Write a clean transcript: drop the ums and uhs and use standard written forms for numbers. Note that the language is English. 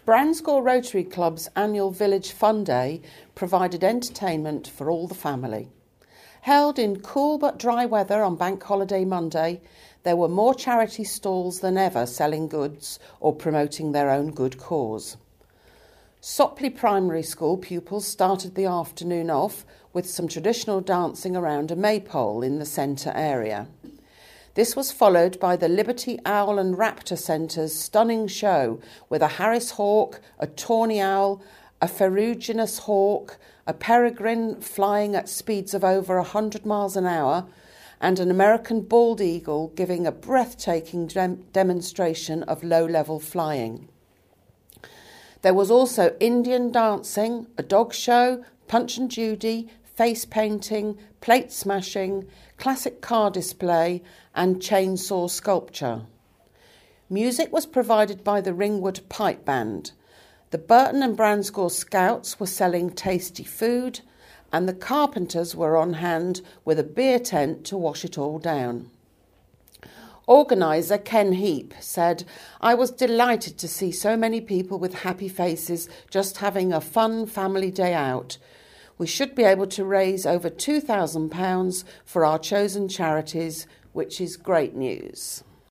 Branscore Rotary Club's annual Village Fun Day provided entertainment for all the family. Held in cool but dry weather on Bank Holiday Monday, there were more charity stalls than ever selling goods or promoting their own good cause. Sopley Primary School pupils started the afternoon off with some traditional dancing around a maypole in the centre area. This was followed by the Liberty Owl and Raptor Centre's stunning show with a Harris hawk, a tawny owl, a ferruginous hawk, a peregrine flying at speeds of over 100 miles an hour, and an American bald eagle giving a breathtaking demonstration of low-level flying. There was also Indian dancing, a dog show, Punch and Judy, face painting, plate smashing, classic car display and chainsaw sculpture. Music was provided by the Ringwood Pipe Band. The Burton and Branscore Scouts were selling tasty food and the carpenters were on hand with a beer tent to wash it all down. Organiser Ken Heap said, "I was delighted to see so many people with happy faces just having a fun family day out. We should be able to raise over £2,000 for our chosen charities, which is great news."